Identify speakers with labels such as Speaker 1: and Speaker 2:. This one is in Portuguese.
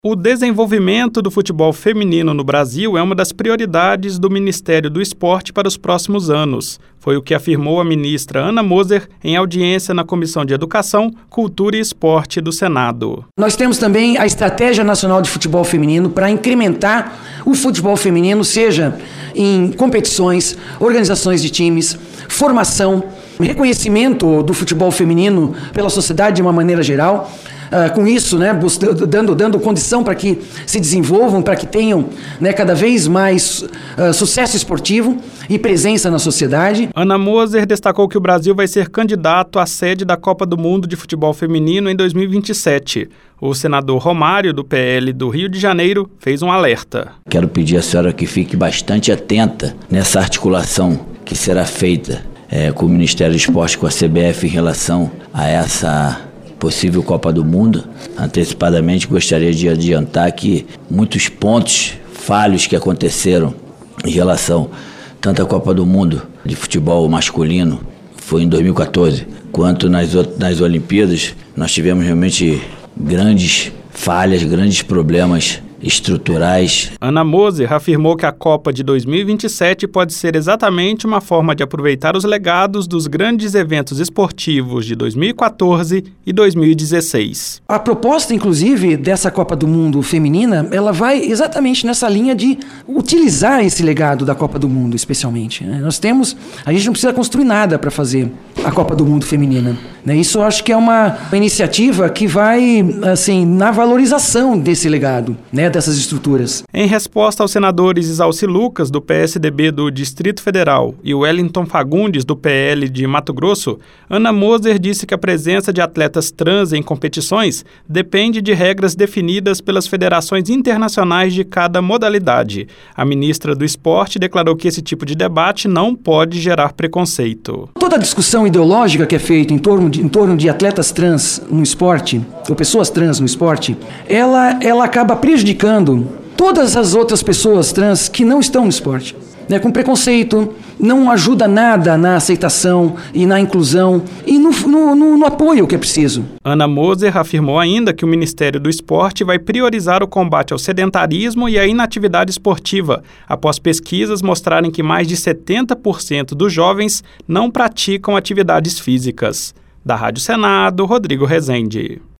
Speaker 1: O desenvolvimento do futebol feminino no Brasil é uma das prioridades do Ministério do Esporte para os próximos anos. Foi o que afirmou a ministra Ana Moser em audiência na Comissão de Educação, Cultura e Esporte do Senado.
Speaker 2: Nós temos também a Estratégia Nacional de Futebol Feminino para incrementar o futebol feminino, seja em competições, organizações de times, formação, reconhecimento do futebol feminino pela sociedade de uma maneira geral. Com isso, dando condição para que se desenvolvam, para que tenham cada vez mais sucesso esportivo e presença na sociedade.
Speaker 1: Ana Moser destacou que o Brasil vai ser candidato à sede da Copa do Mundo de Futebol Feminino em 2027. O senador Romário, do PL do Rio de Janeiro, fez um alerta.
Speaker 3: Quero pedir à senhora que fique bastante atenta nessa articulação que será feita com o Ministério do Esporte, com a CBF, em relação a essa possível Copa do Mundo. Antecipadamente gostaria de adiantar que muitos pontos falhos que aconteceram em relação tanto à Copa do Mundo de futebol masculino, foi em 2014, quanto nas Olimpíadas, nós tivemos realmente grandes falhas, grandes problemas estruturais.
Speaker 1: Ana Moser afirmou que a Copa de 2027 pode ser exatamente uma forma de aproveitar os legados dos grandes eventos esportivos de 2014 e 2016.
Speaker 2: A proposta, inclusive, dessa Copa do Mundo feminina, ela vai exatamente nessa linha de utilizar esse legado da Copa do Mundo, especialmente. A gente não precisa construir nada para fazer a Copa do Mundo feminina. Isso eu acho que é uma iniciativa que vai, na valorização desse legado, dessas estruturas.
Speaker 1: Em resposta aos senadores Isalci Lucas, do PSDB do Distrito Federal, e Wellington Fagundes, do PL de Mato Grosso, Ana Moser disse que a presença de atletas trans em competições depende de regras definidas pelas federações internacionais de cada modalidade. A ministra do Esporte declarou que esse tipo de debate não pode gerar preconceito.
Speaker 2: Toda a discussão ideológica que é feita em torno de atletas trans no esporte, ou pessoas trans no esporte, ela acaba prejudicando todas as outras pessoas trans que não estão no esporte. Com preconceito, não ajuda nada na aceitação e na inclusão e no apoio que é preciso.
Speaker 1: Ana Moser afirmou ainda que o Ministério do Esporte vai priorizar o combate ao sedentarismo e à inatividade esportiva, após pesquisas mostrarem que mais de 70% dos jovens não praticam atividades físicas. Da Rádio Senado, Rodrigo Rezende.